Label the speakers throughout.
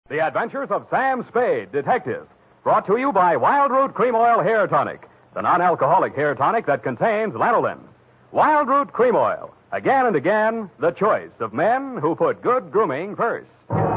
Speaker 1: The Adventures of Sam Spade, Detective. Brought to you by Wild Root Cream Oil Hair Tonic, the non-alcoholic hair tonic that contains lanolin. Wild Root Cream Oil. Again and again, the choice of men who put good grooming first.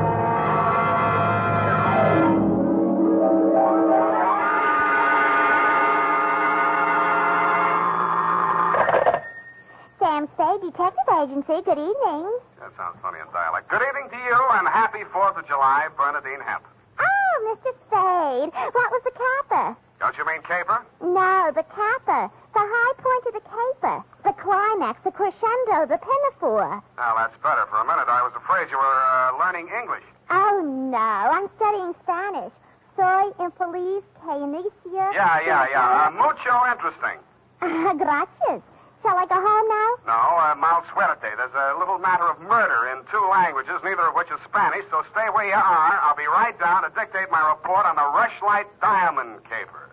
Speaker 2: Sam Spade, Detective Agency. Good evening.
Speaker 3: That sounds funny in dialect. Good evening to you, and happy 4th of July, Bernadine Hemp.
Speaker 2: Oh, Mr. Spade. What was the caper?
Speaker 3: Don't you mean caper?
Speaker 2: No, the caper. The high point of the caper. The climax, the crescendo, the pinafore.
Speaker 3: Well, that's better. For a minute, I was afraid you were learning English.
Speaker 2: Oh, no. I'm studying Spanish. Soy infeliz que inicia...
Speaker 3: Yeah. Mucho interesting.
Speaker 2: Gracias. Shall I go home now?
Speaker 3: No, mal suerte. There's a little matter of murder in 2 languages, neither of which is Spanish, so stay where you are. I'll be right down to dictate my report on the Rushlight Diamond Caper.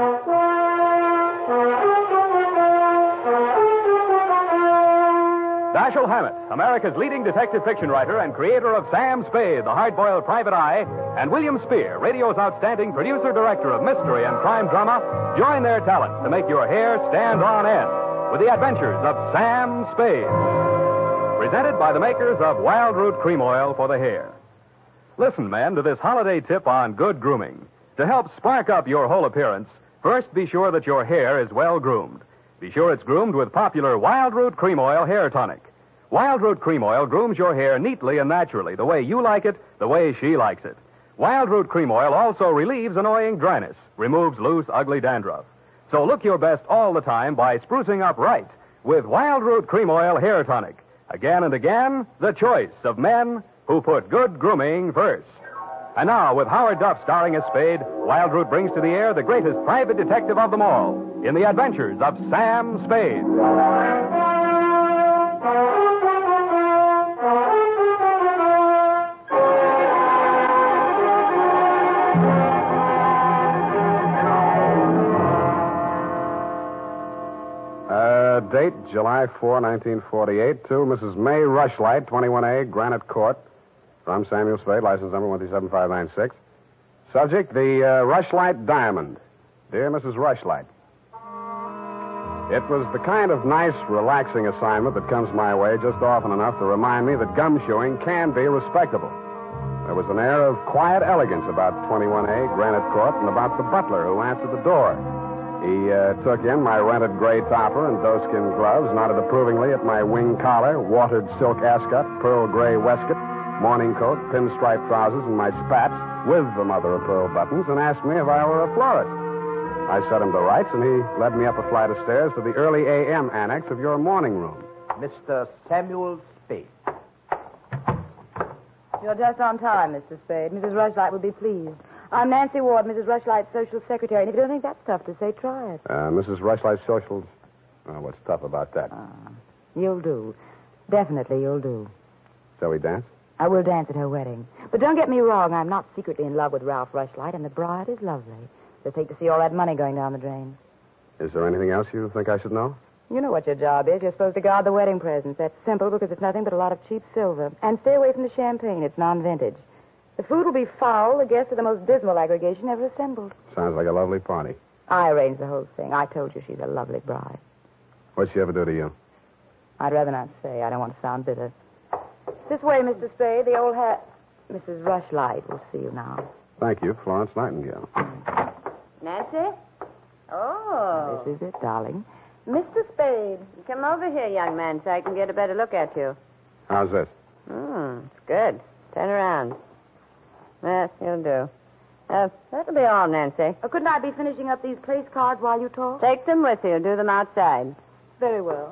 Speaker 1: Dashiell Hammett, America's leading detective fiction writer and creator of Sam Spade, the hard-boiled private eye, and William Spear, radio's outstanding producer-director of mystery and crime drama, join their talents to make your hair stand on end with the adventures of Sam Spade. Presented by the makers of Wild Root Cream Oil for the hair. Listen, men, to this holiday tip on good grooming. To help spark up your whole appearance, first be sure that your hair is well groomed. Be sure it's groomed with popular Wild Root Cream Oil Hair Tonic. Wild Root Cream Oil grooms your hair neatly and naturally, the way you like it, the way she likes it. Wild Root Cream Oil also relieves annoying dryness, removes loose, ugly dandruff. So look your best all the time by sprucing up right with Wild Root Cream Oil Hair Tonic. Again and again, the choice of men who put good grooming first. And now, with Howard Duff starring as Spade, Wild Root brings to the air the greatest private detective of them all in the adventures of Sam Spade.
Speaker 3: Date, July 4, 1948, to Mrs. May Rushlight, 21A, Granite Court. From Samuel Spade, license number 137596. Subject, the Rushlight Diamond. Dear Mrs. Rushlight, it was the kind of nice, relaxing assignment that comes my way just often enough to remind me that gumshoeing can be respectable. There was an air of quiet elegance about 21A, Granite Court, and about the butler who answered the door. He took in my rented gray topper and doeskin gloves, nodded approvingly at my wing collar, watered silk ascot, pearl gray waistcoat, morning coat, pinstripe trousers, and my spats with the mother of pearl buttons, and asked me if I were a florist. I set him to rights, and he led me up a flight of stairs to the early A.M. annex of your morning room.
Speaker 4: Mr. Samuel Spade.
Speaker 5: You're just on time, Mr. Spade. Mrs. Rushlight will be pleased. I'm Nancy Ward, Mrs. Rushlight's social secretary, and if you don't think that's tough to say, try it.
Speaker 3: Mrs. Rushlight's socials? What's tough about that?
Speaker 5: You'll do. Definitely you'll do.
Speaker 3: Shall we dance?
Speaker 5: I will dance at her wedding. But don't get me wrong, I'm not secretly in love with Ralph Rushlight, and the bride is lovely. Just hate to see all that money going down the drain.
Speaker 3: Is there anything else you think I should know?
Speaker 5: You know what your job is. You're supposed to guard the wedding presents. That's simple because it's nothing but a lot of cheap silver. And stay away from the champagne. It's non-vintage. The food will be foul. The guests are the most dismal aggregation ever assembled.
Speaker 3: Sounds like a lovely party.
Speaker 5: I arranged the whole thing. I told you she's a lovely bride.
Speaker 3: What'd she ever do to you?
Speaker 5: I'd rather not say. I don't want to sound bitter. This way, Mr. Spade. The old hat. Mrs. Rushlight will see you now.
Speaker 3: Thank you, Florence Nightingale.
Speaker 6: Nancy? Oh.
Speaker 5: This is it, darling.
Speaker 6: Mr. Spade. Come over here, young man, so I can get a better look at you.
Speaker 3: How's this?
Speaker 6: It's good. Turn around. Yes, you'll do. That'll be all, Nancy.
Speaker 5: Couldn't I be finishing up these place cards while you talk?
Speaker 6: Take them with you. Do them outside.
Speaker 5: Very well.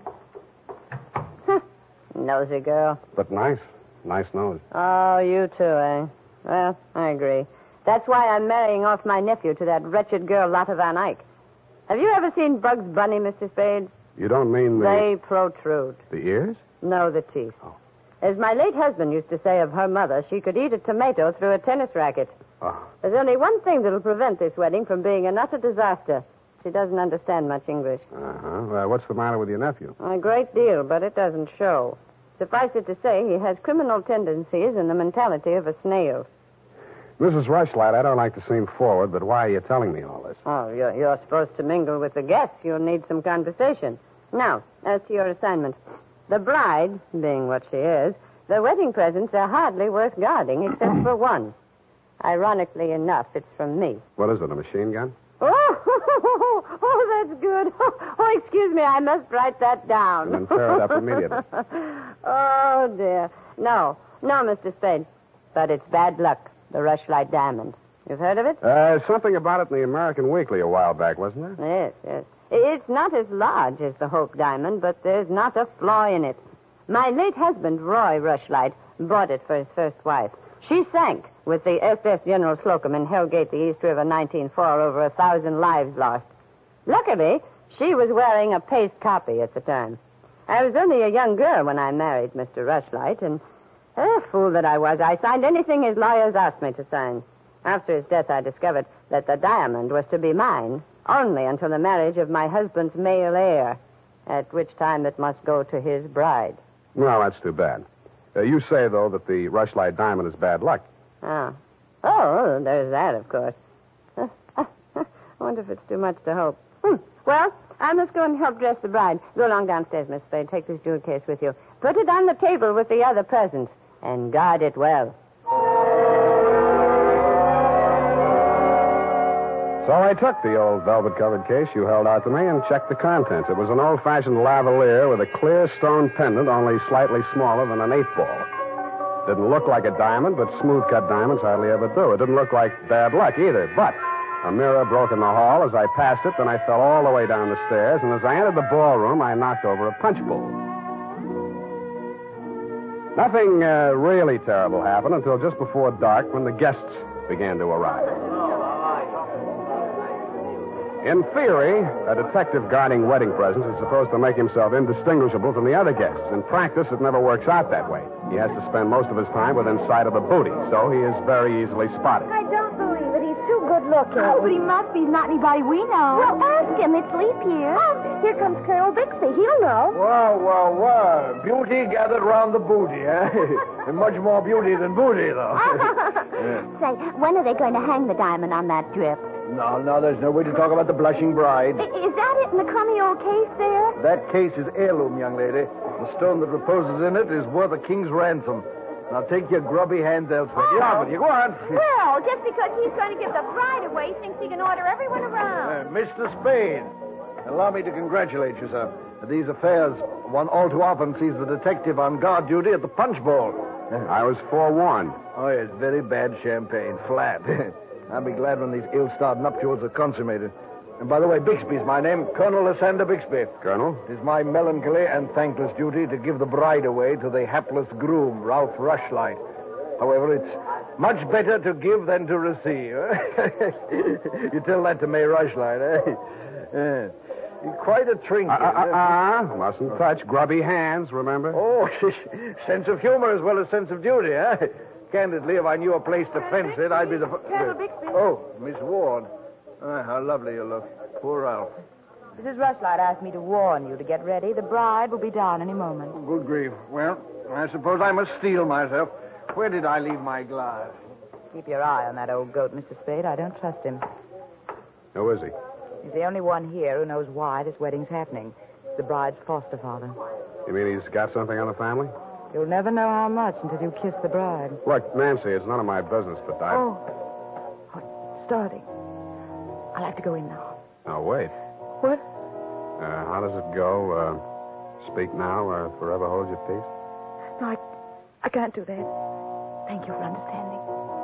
Speaker 6: Nosy girl.
Speaker 3: But nice. Nice nose.
Speaker 6: Oh, you too, eh? Well, I agree. That's why I'm marrying off my nephew to that wretched girl, Lotte Van Eyck. Have you ever seen Bugs Bunny, Mr. Spade?
Speaker 3: You don't mean the...
Speaker 6: They protrude.
Speaker 3: The ears?
Speaker 6: No, the teeth.
Speaker 3: Oh.
Speaker 6: As my late husband used to say of her mother, she could eat a tomato through a tennis racket.
Speaker 3: Oh.
Speaker 6: There's only one thing that'll prevent this wedding from being an utter disaster. She doesn't understand much English.
Speaker 3: Uh-huh. What's the matter with your nephew?
Speaker 6: A great deal, but it doesn't show. Suffice it to say, he has criminal tendencies and the mentality of a snail.
Speaker 3: Mrs. Rushlight, I don't like to seem forward, but why are you telling me all this?
Speaker 6: Oh, you're supposed to mingle with the guests. You'll need some conversation. Now, as to your assignment. The bride, being what she is, the wedding presents are hardly worth guarding except for one. Ironically enough, it's from me.
Speaker 3: What is it, a machine gun?
Speaker 6: Oh, that's good. Oh, excuse me, I must write that down.
Speaker 3: And then tear it up immediately.
Speaker 6: Oh, dear. No, Mr. Spade. But it's bad luck, the Rushlight Diamond. You've heard of it?
Speaker 3: Something about it in the American Weekly a while back, wasn't there?
Speaker 6: Yes. It's not as large as the Hope Diamond, but there's not a flaw in it. My late husband, Roy Rushlight, bought it for his first wife. She sank with the SS General Slocum in Hellgate, the East River, 1904, over 1,000 lives lost. Luckily, she was wearing a paste copy at the time. I was only a young girl when I married Mr. Rushlight, and fool that I was, I signed anything his lawyers asked me to sign. After his death, I discovered that the diamond was to be mine only until the marriage of my husband's male heir, at which time it must go to his bride.
Speaker 3: Well, that's too bad. You say, though, that the Rushlight Diamond is bad luck.
Speaker 6: Oh, there's that, of course. I wonder if it's too much to hope. Well, I must go and help dress the bride. Go along downstairs, Miss Spade. Take this jewel case with you. Put it on the table with the other presents, and guard it well.
Speaker 3: So I took the old velvet-covered case you held out to me and checked the contents. It was an old-fashioned lavalier with a clear stone pendant only slightly smaller than an 8-ball. Didn't look like a diamond, but smooth-cut diamonds hardly ever do. It didn't look like bad luck either, but a mirror broke in the hall as I passed it, then I fell all the way down the stairs, and as I entered the ballroom, I knocked over a punch bowl. Nothing really terrible happened until just before dark when the guests began to arrive. In theory, a detective guarding wedding presents is supposed to make himself indistinguishable from the other guests. In practice, it never works out that way. He has to spend most of his time within sight of the booty, so he is very easily spotted.
Speaker 2: I don't believe it. He's too good looking.
Speaker 7: Oh, but he must be. Not anybody we know.
Speaker 2: Well, ask him. It's leap year. Oh, here comes Colonel Bixby. He'll know.
Speaker 4: Well. Beauty gathered round the booty, eh? And much more beauty than booty, though.
Speaker 2: Say, when are they going to hang the diamond on that drip?
Speaker 4: No, there's no way to talk about the blushing bride.
Speaker 2: Is that it in the crummy old case there?
Speaker 4: That case is heirloom, young lady. The stone that reposes in it is worth a king's ransom. Now take your grubby hands elsewhere. Get on with you. Go on.
Speaker 2: Well, just because he's going to give the bride away, thinks he can order everyone around.
Speaker 4: Mr. Spade, allow me to congratulate you, sir. These affairs, one all too often sees the detective on guard duty at the punch bowl.
Speaker 3: I was forewarned.
Speaker 4: Oh, yes, very bad champagne. Flat. I'll be glad when these ill-starred nuptials are consummated. And by the way, Bixby's my name, Colonel Lysander Bixby.
Speaker 3: Colonel?
Speaker 4: It is my melancholy and thankless duty to give the bride away to the hapless groom, Ralph Rushlight. However, it's much better to give than to receive. You tell that to May Rushlight, eh? You're quite a trinket.
Speaker 3: Mustn't touch grubby hands, remember?
Speaker 4: Oh, sense of humor as well as sense of duty, eh? Candidly, if I knew a place to fence it, I'd be the...
Speaker 2: Colonel Bixby.
Speaker 4: Oh, Miss Ward. How lovely you look. Poor Ralph.
Speaker 5: Mrs. Rushlight asked me to warn you to get ready. The bride will be down any moment.
Speaker 4: Oh, good grief. Well, I suppose I must steel myself. Where did I leave my glass?
Speaker 5: Keep your eye on that old goat, Mr. Spade. I don't trust him.
Speaker 3: Who is he?
Speaker 5: He's the only one here who knows why this wedding's happening. It's the bride's foster father.
Speaker 3: You mean he's got something on the family?
Speaker 5: You'll never know how much until you kiss the bride.
Speaker 3: Look, Nancy, it's none of my business, but I...
Speaker 5: Oh, it's starting. I'll have to go in now.
Speaker 3: Now, wait.
Speaker 5: What?
Speaker 3: How does it go? Speak now or forever hold your peace?
Speaker 5: No, I can't do that. Thank you for understanding.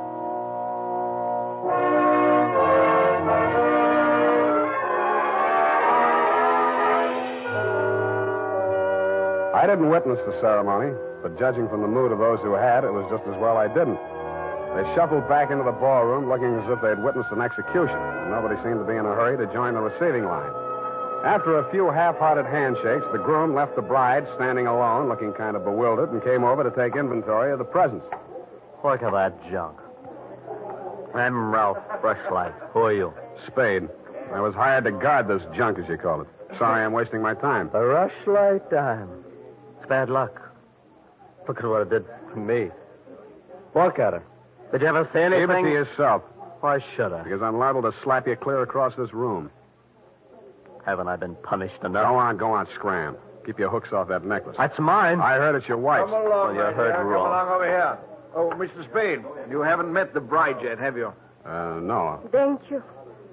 Speaker 3: I didn't witness the ceremony, but judging from the mood of those who had, it was just as well I didn't. They shuffled back into the ballroom looking as if they'd witnessed an execution, and nobody seemed to be in a hurry to join the receiving line. After a few half-hearted handshakes, the groom left the bride standing alone, looking kind of bewildered, and came over to take inventory of the presents.
Speaker 8: Look at that junk. I'm Ralph Rushlight. Who are you?
Speaker 3: Spade. I was hired to guard this junk, as you call it. Sorry I'm wasting my time.
Speaker 8: The Rushlight Diamond. It's bad luck. Look at what it did to me. Look at her. Did you ever say anything?
Speaker 3: Keep it to yourself,
Speaker 8: Why should I?
Speaker 3: because I'm liable to slap you clear across this room.
Speaker 8: Haven't I been punished enough?
Speaker 3: Go on, scram. Keep your hooks off that necklace.
Speaker 8: That's mine.
Speaker 3: I heard it's your wife's.
Speaker 4: Come along,
Speaker 8: you
Speaker 4: my
Speaker 8: heard
Speaker 4: dear.
Speaker 8: wrong.
Speaker 4: Come along over here. Oh, Mr. Spade, you haven't met the bride yet, have you?
Speaker 3: No.
Speaker 5: Thank you.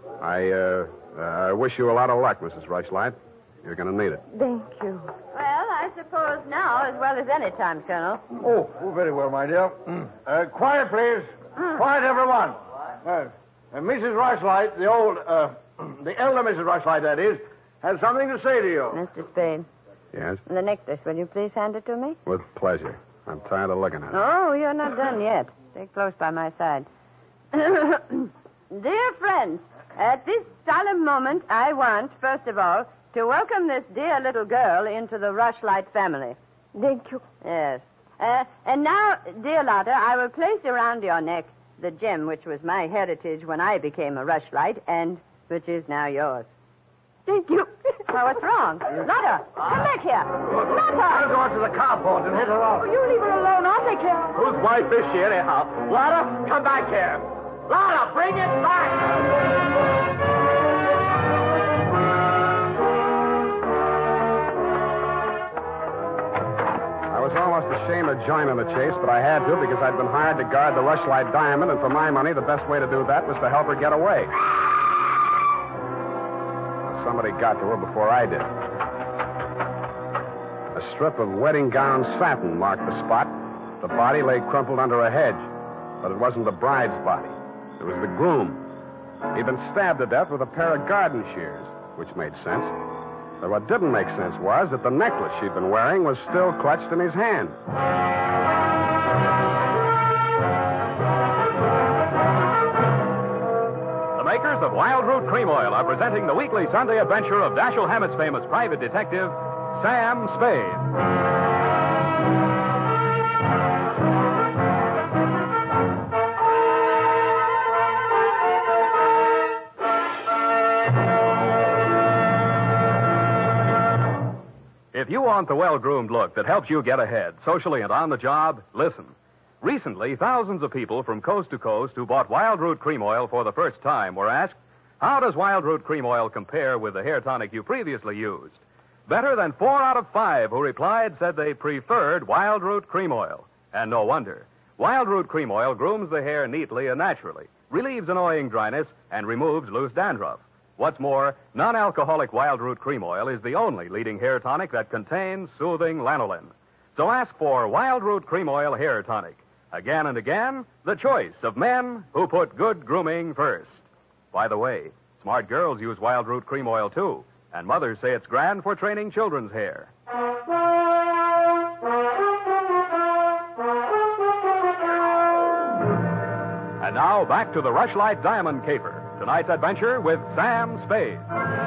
Speaker 3: I wish you a lot of luck, Mrs. Rushlight. You're going to need it.
Speaker 5: Thank you.
Speaker 6: Well, I suppose now, as well as any time, Colonel.
Speaker 4: Oh, very well, my dear. Quiet, please. Quiet, everyone. Mrs. Rushlight, the elder Mrs. Rushlight, that is, has something to say to you.
Speaker 6: Mr. Spade,
Speaker 3: Yes?
Speaker 6: the necklace, will you please hand it to me?
Speaker 3: With pleasure. I'm tired of looking at it.
Speaker 6: Oh, you're not done yet. Stay close by my side. Dear friends, at this solemn moment, I want, first of all, to welcome this dear little girl into the Rushlight family.
Speaker 5: Thank you.
Speaker 6: Yes. And now, dear Lotta, I will place around your neck the gem which was my heritage when I became a Rushlight and which is now yours.
Speaker 5: Thank you.
Speaker 6: Oh, what's wrong? Lotta, come back here. Lotta!
Speaker 4: I'll go out to the carport and hit her off.
Speaker 5: You leave her alone. I'll take care of her.
Speaker 8: Whose wife is she, anyhow? Lotta, come back here. Lotta, bring it back.
Speaker 3: I was almost ashamed of joining the chase, but I had to because I'd been hired to guard the Rushlight Diamond, and for my money, the best way to do that was to help her get away. Somebody got to her before I did. A strip of wedding gown satin marked the spot. The body lay crumpled under a hedge, but it wasn't the bride's body. It was the groom. He'd been stabbed to death with a pair of garden shears, which made sense. But what didn't make sense was that the necklace she'd been wearing was still clutched in his hand.
Speaker 1: The makers of Wild Root Cream Oil are presenting the weekly Sunday adventure of Dashiell Hammett's famous private detective, Sam Spade. If you want the well-groomed look that helps you get ahead, socially and on the job, listen. Recently, thousands of people from coast to coast who bought Wild Root Cream Oil for the first time were asked, how does Wild Root Cream Oil compare with the hair tonic you previously used? Better than 4 out of 5 who replied said they preferred Wild Root Cream Oil. And no wonder. Wild Root Cream Oil grooms the hair neatly and naturally, relieves annoying dryness, and removes loose dandruff. What's more, non-alcoholic Wild Root Cream Oil is the only leading hair tonic that contains soothing lanolin. So ask for Wild Root Cream Oil Hair Tonic. Again and again, the choice of men who put good grooming first. By the way, smart girls use Wild Root Cream Oil, too, and mothers say it's grand for training children's hair. And now, back to the Rushlight Diamond Caper. Tonight's adventure with Sam Spade.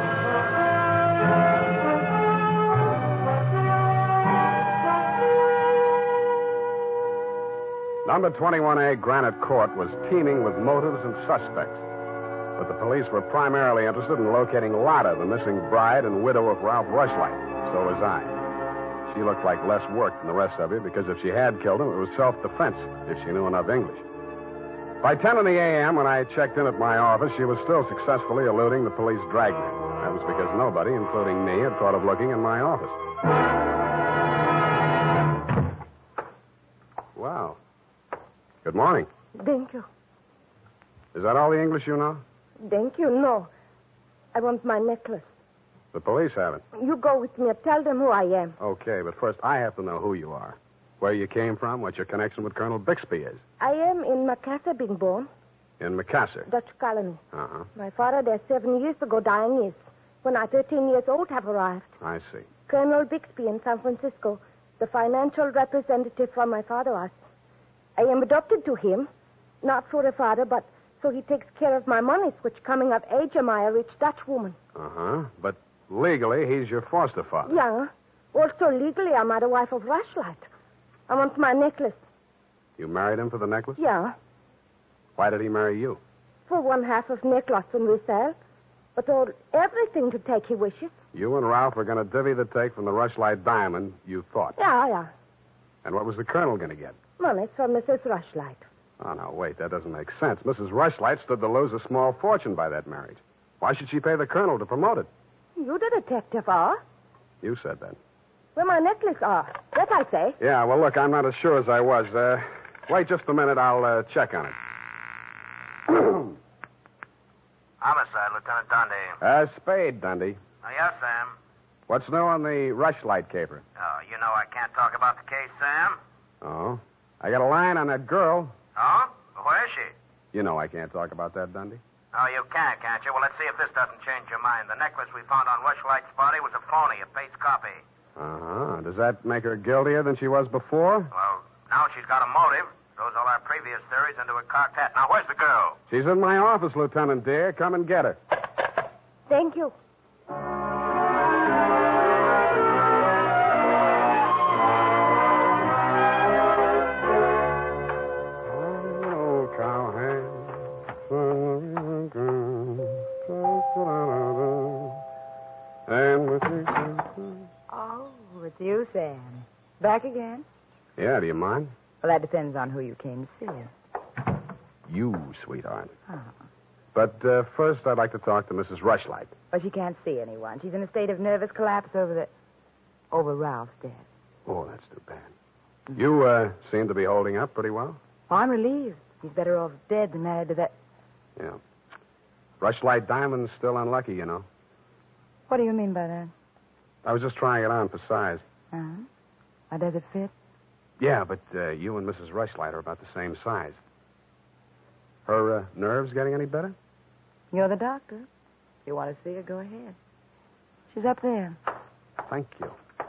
Speaker 3: Number 21A Granite Court was teeming with motives and suspects. But the police were primarily interested in locating Lotta, the missing bride and widow of Ralph Rushlight. So was I. She looked like less work than the rest of you because if she had killed him, it was self-defense, if she knew enough English. By 10 in the a.m., when I checked in at my office, she was still successfully eluding the police dragnet. That was because nobody, including me, had thought of looking in my office. Wow. Good morning.
Speaker 5: Thank you.
Speaker 3: Is that all the English you know?
Speaker 5: Thank you. No. I want my necklace.
Speaker 3: The police have it.
Speaker 5: You go with me. Tell them who I am.
Speaker 3: Okay, but first I have to know who you are. Where you came from, what your connection with Colonel Bixby is.
Speaker 5: I am in Macassar being born.
Speaker 3: In Macassar?
Speaker 5: Dutch colony.
Speaker 3: Uh-huh.
Speaker 5: My father there 7 years ago dying is. When I 13 years old have arrived.
Speaker 3: I see.
Speaker 5: Colonel Bixby in San Francisco, the financial representative from my father was. I am adopted to him, not for a father, but so he takes care of my monies, which coming of age am I a rich Dutch woman.
Speaker 3: Uh-huh. But legally, he's your foster father.
Speaker 5: Yeah. Also legally, I'm the wife of Rushlight. I want my necklace.
Speaker 3: You married him for the necklace?
Speaker 5: Yeah.
Speaker 3: Why did he marry you?
Speaker 5: For 1/2 of necklace when we sell. But all everything to take he wishes.
Speaker 3: You and Ralph are going to divvy the take from the Rushlight Diamond, you thought.
Speaker 5: Yeah.
Speaker 3: And what was the colonel going to get?
Speaker 5: Money from Mrs. Rushlight.
Speaker 3: Oh, no, wait. That doesn't make sense. Mrs. Rushlight stood to lose a small fortune by that marriage. Why should she pay the colonel to promote it?
Speaker 5: You the detective are?
Speaker 3: You said that.
Speaker 5: Where my necklace are. That I say.
Speaker 3: Yeah, well, look, I'm not as sure as I was. Wait just a minute. I'll check on it.
Speaker 9: Homicide, Lieutenant Dundee.
Speaker 3: Spade, Dundee.
Speaker 9: Oh, yes, Sam.
Speaker 3: What's new on the Rushlight caper?
Speaker 9: Oh, you know I can't talk about the case, Sam.
Speaker 3: Oh. I got a line on that girl.
Speaker 9: Oh? Where is she?
Speaker 3: You know I can't talk about that, Dundee.
Speaker 9: Oh, you can, can't you? Well, let's see if this doesn't change your mind. The necklace we found on Rushlight's body was a phony, a paste copy.
Speaker 3: Uh-huh. Does that make her guiltier than she was before?
Speaker 9: Well, now she's got a motive. Throws all our previous theories into a cocked hat. Now, where's the girl?
Speaker 3: She's in my office, Lieutenant dear. Come and get her.
Speaker 5: Thank you.
Speaker 10: Oh, it's you, Sam. Back again?
Speaker 3: Yeah, do you mind?
Speaker 10: Well, that depends on who you came to see.
Speaker 3: You, sweetheart.
Speaker 10: Oh.
Speaker 3: But first, I'd like to talk to Mrs. Rushlight.
Speaker 10: Well, she can't see anyone. She's in a state of nervous collapse over Ralph's death.
Speaker 3: Oh, that's too bad. You seem to be holding up pretty well.
Speaker 10: Oh, I'm relieved. He's better off dead than married to that.
Speaker 3: Yeah. Rushlight Diamond's still unlucky, you know.
Speaker 10: What do you mean by that?
Speaker 3: I was just trying it on for size.
Speaker 10: Uh-huh. How does it fit?
Speaker 3: Yeah, but you and Mrs. Rushlight are about the same size. Her nerves getting any better?
Speaker 10: You're the doctor. If you want to see her, go ahead. She's up there.
Speaker 3: Thank you.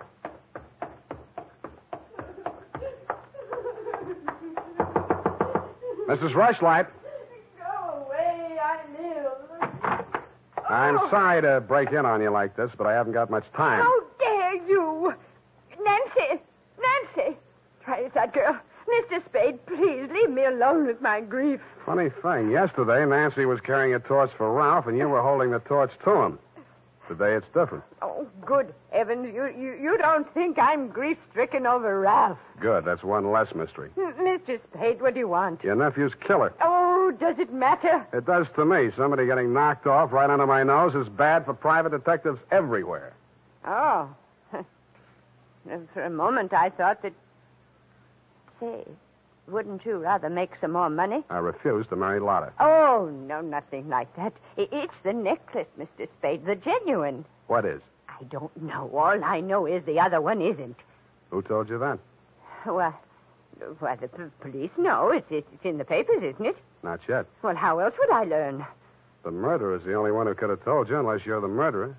Speaker 3: Mrs. Rushlight.
Speaker 7: Go away, I live.
Speaker 3: I'm sorry to break in on you like this, but I haven't got much time.
Speaker 5: How dare you? Nancy! Try it, that girl. Mr. Spade, please leave me alone with my grief.
Speaker 3: Funny thing, yesterday Nancy was carrying a torch for Ralph, and you were holding the torch to him. Today it's different.
Speaker 5: Oh, good heavens. You don't think I'm grief-stricken over Ralph.
Speaker 3: Good, that's one less mystery.
Speaker 5: Mr. Spade, what do you want?
Speaker 3: Your nephew's killer.
Speaker 5: Oh, does it matter?
Speaker 3: It does to me. Somebody getting knocked off right under my nose is bad for private detectives everywhere.
Speaker 6: Oh. For a moment, I thought that... Say, wouldn't you rather make some more money?
Speaker 3: I refuse to marry Lotta.
Speaker 6: Oh, no, nothing like that. It's the necklace, Mr. Spade, the genuine.
Speaker 3: What is?
Speaker 6: I don't know. All I know is the other one isn't.
Speaker 3: Who told you that?
Speaker 6: Well, the police know. It's in the papers, isn't it?
Speaker 3: Not yet.
Speaker 6: Well, how else would I learn?
Speaker 3: The murderer's the only one who could have told you, unless you're the murderer.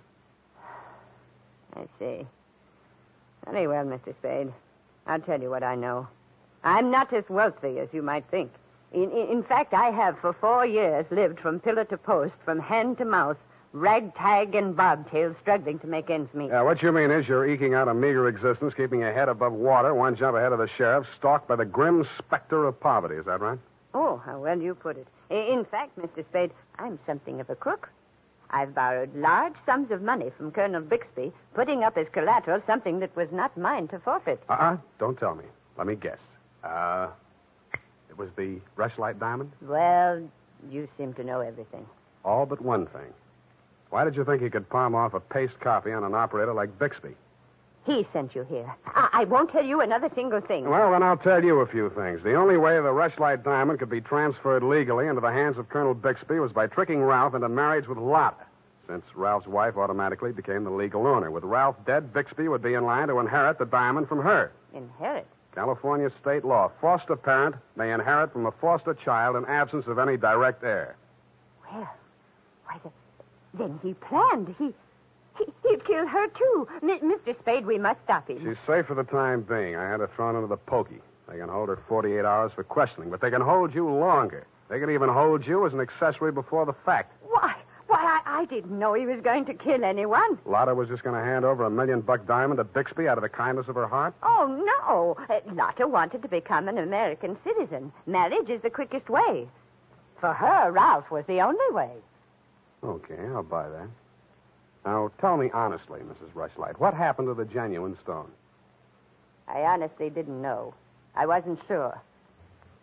Speaker 6: I see. Very well, Mr. Spade. I'll tell you what I know. I'm not as wealthy as you might think. In fact, I have for 4 years lived from pillar to post, from hand to mouth, ragtag and bobtail, struggling to make ends meet.
Speaker 3: What you mean is you're eking out a meager existence, keeping your head above water, one jump ahead of the sheriff, stalked by the grim specter of poverty. Is that right?
Speaker 6: Oh, how well you put it. In fact, Mr. Spade, I'm something of a crook. I've borrowed large sums of money from Colonel Bixby, putting up as collateral something that was not mine to forfeit.
Speaker 3: Don't tell me. Let me guess. It was the Rushlight diamond?
Speaker 6: Well, you seem to know everything.
Speaker 3: All but one thing. Why did you think he could palm off a paste copy on an operator like Bixby?
Speaker 6: He sent you here. I won't tell you another single thing.
Speaker 3: Well, then I'll tell you a few things. The only way the Rushlight diamond could be transferred legally into the hands of Colonel Bixby was by tricking Ralph into marriage with Lotta, since Ralph's wife automatically became the legal owner. With Ralph dead, Bixby would be in line to inherit the diamond from her.
Speaker 6: Inherit?
Speaker 3: California state law. Foster parent may inherit from a foster child in absence of any direct heir.
Speaker 5: Well, then he planned. He'd kill her, too. Mr. Spade, we must stop him.
Speaker 3: She's safe for the time being. I had her thrown into the pokey. They can hold her 48 hours for questioning, but they can hold you longer. They can even hold you as an accessory before the fact.
Speaker 5: Why, I didn't know he was going to kill anyone.
Speaker 3: Lotta was just going to hand over $1 million diamond to Bixby out of the kindness of her heart?
Speaker 5: Oh, no. Lotta wanted to become an American citizen. Marriage is the quickest way. For her, Ralph was the only way.
Speaker 3: Okay, I'll buy that. Now, tell me honestly, Mrs. Rushlight, what happened to the genuine stone?
Speaker 6: I honestly didn't know. I wasn't sure.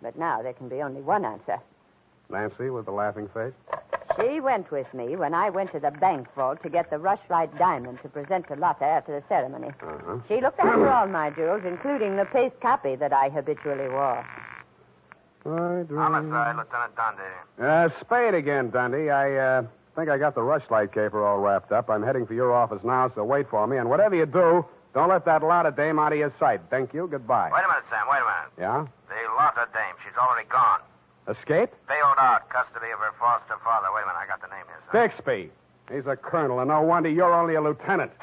Speaker 6: But now there can be only one answer.
Speaker 3: Nancy with the laughing face?
Speaker 6: She went with me when I went to the bank vault to get the Rushlight diamond to present to Lotta after the ceremony.
Speaker 3: Uh-huh.
Speaker 6: She looked after all my jewels, including the paste copy that I habitually wore.
Speaker 9: Homicide, Lieutenant Dundee.
Speaker 3: Spade again, Dundee. I think I got the Rushlight caper all wrapped up. I'm heading for your office now, so wait for me. And whatever you do, don't let that Lotta dame out of your sight. Thank you. Goodbye.
Speaker 9: Wait a minute, Sam. Wait a minute.
Speaker 3: Yeah?
Speaker 9: The Lotta dame. She's already gone.
Speaker 3: Escape?
Speaker 9: Bailed out. Custody of her foster father. Wait a minute. I got the name here, sir.
Speaker 3: Bixby. He's a colonel, and no wonder you're only a lieutenant.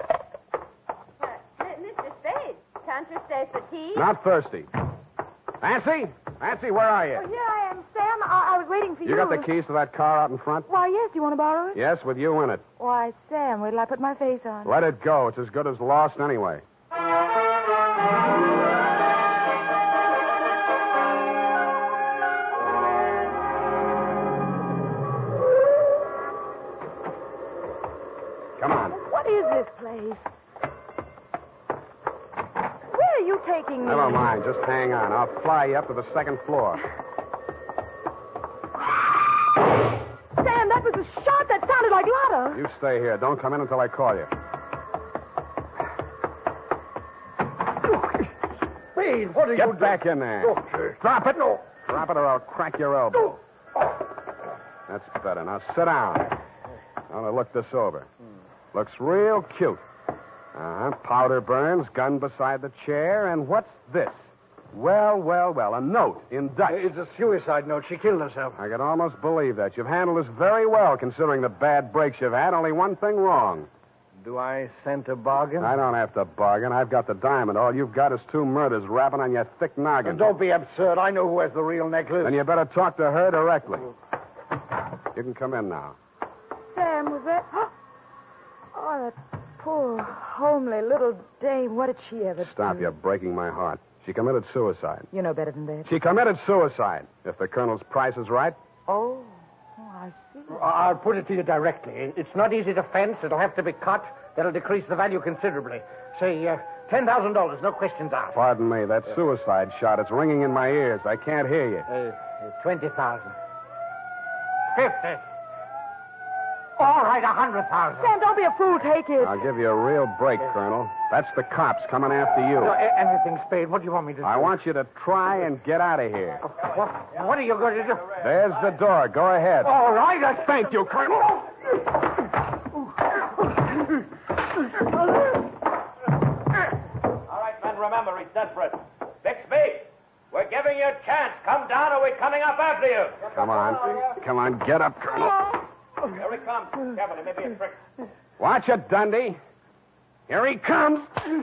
Speaker 6: Mr. Spade, can't you stay for tea?
Speaker 3: Not thirsty. Nancy? Nancy, where are you?
Speaker 5: Oh, here I am, Sam. I was waiting for you.
Speaker 3: You got the keys to that car out in front?
Speaker 5: Why, yes. Do you want to borrow it?
Speaker 3: Yes, with you in it.
Speaker 5: Why, Sam, wait till I put my face on.
Speaker 3: Let it go. It's as good as lost anyway. Come on.
Speaker 5: What is this place? Where are you taking me?
Speaker 3: Never mind. Just hang on. I'll fly you up to the second floor.
Speaker 5: Sam, that was a shot that sounded like Lotta.
Speaker 3: You stay here. Don't come in until I call you.
Speaker 4: Spade, what are you
Speaker 3: Get
Speaker 4: doing?
Speaker 3: back in there. Drop it. No. Drop it or I'll crack your elbow. That's better. Now sit down. I want to look this over. Looks real cute. Powder burns, gun beside the chair, and what's this? Well, a note in Dutch.
Speaker 4: It's a suicide note. She killed herself.
Speaker 3: I can almost believe that. You've handled this very well, considering the bad breaks you've had. Only one thing wrong.
Speaker 4: Do I scent a bargain?
Speaker 3: I don't have to bargain. I've got the diamond. All you've got is 2 murders rapping on your thick noggin.
Speaker 4: Don't be absurd. I know who has the real necklace.
Speaker 3: Then you better talk to her directly. You can come in now.
Speaker 5: Sam, was that... Oh, that poor, homely little dame. What did she ever
Speaker 3: Stop,
Speaker 5: do?
Speaker 3: you're breaking my heart. She committed suicide.
Speaker 5: You know better than that.
Speaker 3: She committed suicide. If the colonel's price is right.
Speaker 5: Oh, I see.
Speaker 4: I'll put it to you directly. It's not easy to fence. It'll have to be cut. That'll decrease the value considerably. Say, $10,000, no questions asked.
Speaker 3: Pardon me, that suicide shot is ringing in my ears. I can't hear you.
Speaker 4: 20,000. 50. All right, 100,000.
Speaker 5: Sam, don't be a fool. Take it.
Speaker 3: I'll give you a real break, Colonel. That's the cops coming after you.
Speaker 4: No, anything, Spade. What do you want me to do?
Speaker 3: I want you to try and get out of here.
Speaker 4: What are you going to do?
Speaker 3: There's the door. Go ahead.
Speaker 4: All right,
Speaker 3: Thank you, Colonel.
Speaker 9: All right, men, remember, he's desperate. Bixby, we're giving you a chance. Come down or we're coming up after you.
Speaker 3: Come on, get up, Colonel.
Speaker 9: Here he comes. Kevin, it may be a trick.
Speaker 3: Watch it, Dundee. Here he comes.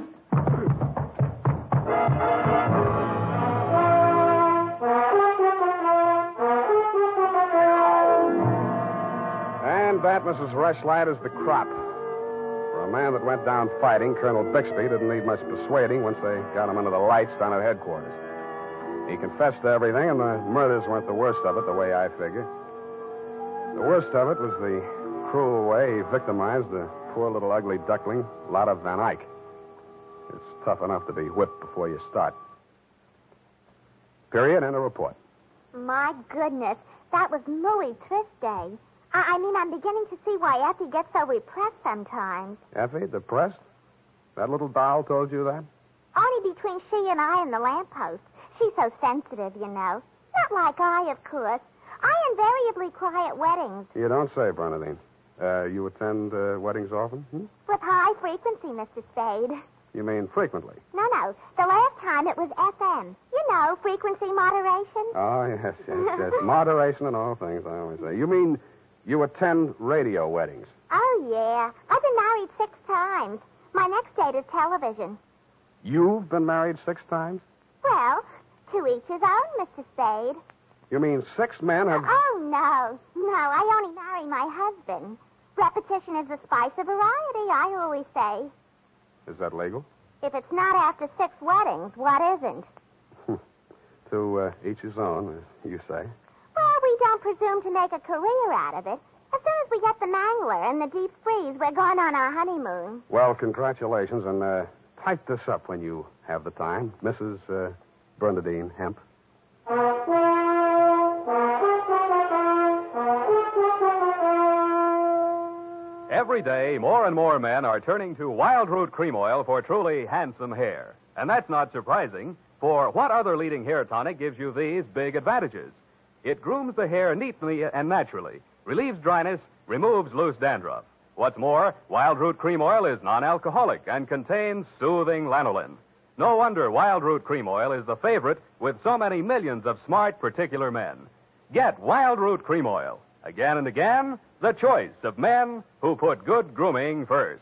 Speaker 3: And that, Mrs. Rushlight, is the crop. For a man that went down fighting, Colonel Bixby didn't need much persuading once they got him under the lights down at headquarters. He confessed to everything, and the murders weren't the worst of it, the way I figure. The worst of it was the cruel way he victimized the poor little ugly duckling, Lotta Van Eyck. It's tough enough to be whipped before you start. Period. End of report.
Speaker 2: My goodness, that was Louis Trist Day. I mean, I'm beginning to see why Effie gets so repressed sometimes.
Speaker 3: Effie, depressed? That little doll told you that?
Speaker 2: Only between she and I and the lamppost. She's so sensitive, you know. Not like I, of course. I invariably cry at weddings.
Speaker 3: You don't say, Bernadine. You attend weddings often?
Speaker 2: With high frequency, Mr. Spade.
Speaker 3: You mean frequently?
Speaker 2: No. The last time it was FM. You know, frequency moderation.
Speaker 3: Oh, yes. Moderation in all things, I always say. You mean you attend radio weddings?
Speaker 2: Oh, yeah. I've been married 6 times. My next date is television.
Speaker 3: You've been married 6 times?
Speaker 2: Well, to each his own, Mr. Spade.
Speaker 3: You mean 6 men have...
Speaker 2: Oh, no. No, I only marry my husband. Repetition is the spice of variety, I always say.
Speaker 3: Is that legal?
Speaker 2: If it's not after 6 weddings, what isn't?
Speaker 3: To each his own, as you say.
Speaker 2: Well, we don't presume to make a career out of it. As soon as we get the mangler and the deep freeze, we're going on our honeymoon.
Speaker 3: Well, congratulations, and type this up when you have the time. Mrs. Bernadine Hemp.
Speaker 1: Every day, more and more men are turning to Wild Root Cream Oil for truly handsome hair. And that's not surprising, for what other leading hair tonic gives you these big advantages? It grooms the hair neatly and naturally, relieves dryness, removes loose dandruff. What's more, Wild Root Cream Oil is non-alcoholic and contains soothing lanolin. No wonder Wild Root Cream Oil is the favorite with so many millions of smart, particular men. Get Wild Root Cream Oil. Again and again, the choice of men who put good grooming first.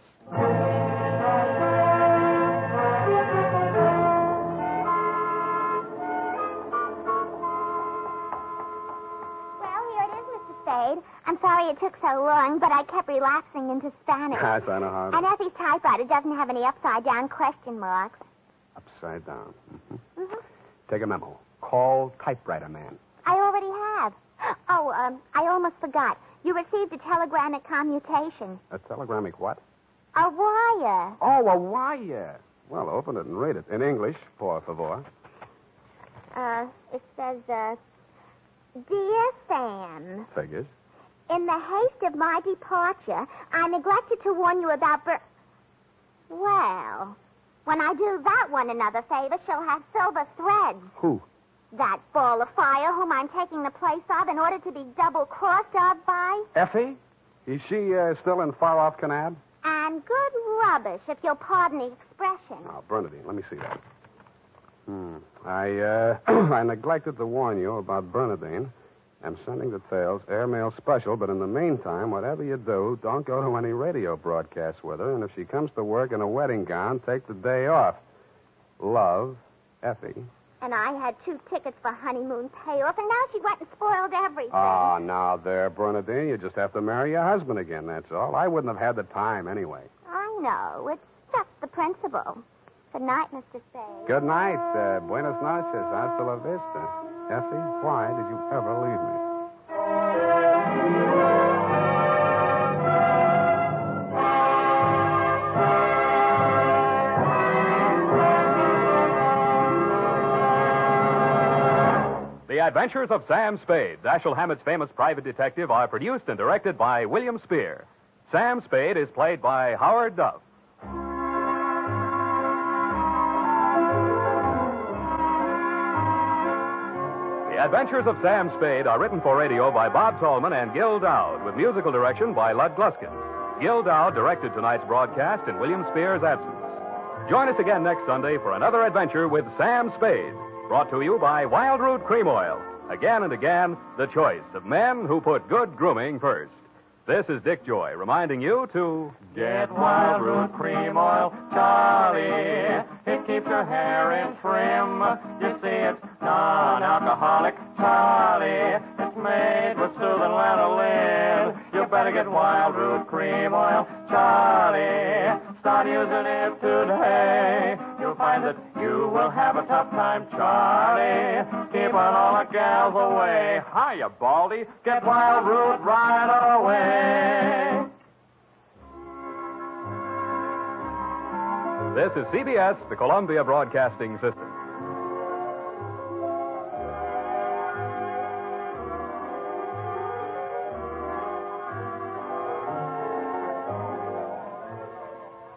Speaker 2: I'm sorry it took so long, but I kept relapsing into Spanish.
Speaker 3: I know how.
Speaker 2: And Effie's typewriter doesn't have any upside-down question marks.
Speaker 3: Upside down. Take a memo. Call typewriter man.
Speaker 2: I already have. Oh, I almost forgot. You received a telegramic commutation.
Speaker 3: A telegramic what?
Speaker 2: A wire.
Speaker 3: Oh, a wire. Well, open it and read it. In English, por favor.
Speaker 2: It says, Dear Sam.
Speaker 3: Figures.
Speaker 2: In the haste of my departure, I neglected to warn you about Well, when I do that one another favor, she'll have silver threads.
Speaker 3: Who?
Speaker 2: That ball of fire whom I'm taking the place of in order to be double-crossed of by.
Speaker 3: Effie? Is she still in far-off Canab?
Speaker 2: And good rubbish, if you'll pardon the expression.
Speaker 3: Oh, Bernadine, let me see that. I neglected to warn you about Bernadine. I'm sending details, airmail special, but in the meantime, whatever you do, don't go to any radio broadcasts with her, and if she comes to work in a wedding gown, take the day off. Love, Effie.
Speaker 2: And I had 2 tickets for honeymoon payoff, and now she went and spoiled everything.
Speaker 3: Oh, now there, Bernadine, you just have to marry your husband again, that's all. I wouldn't have had the time anyway.
Speaker 2: I know. It's just the principle. Good night, Mr. Spade.
Speaker 3: Good night. Buenas noches. Hasta la vista. Effie, why did you ever leave me?
Speaker 1: The Adventures of Sam Spade, Dashiell Hammett's famous private detective, are produced and directed by William Spear. Sam Spade is played by Howard Duff. The Adventures of Sam Spade are written for radio by Bob Tallman and Gil Dowd, with musical direction by Lud Gluskin. Gil Dowd directed tonight's broadcast in William Spear's absence. Join us again next Sunday for another adventure with Sam Spade, brought to you by Wild Root Cream Oil. Again and again, the choice of men who put good grooming first. This is Dick Joy reminding you to
Speaker 11: get Wild Root Cream Oil, Charlie. It keeps your hair in trim. You see, it's non-alcoholic, Charlie. It's made with soothing lanolin. You better get Wild Root Cream Oil, Charlie. Start using it today. You'll find that you will have a tough time, Charlie. Keep on all the gals away. Hiya, Baldy. Get Wild Root right away.
Speaker 1: This is CBS, the Columbia Broadcasting System.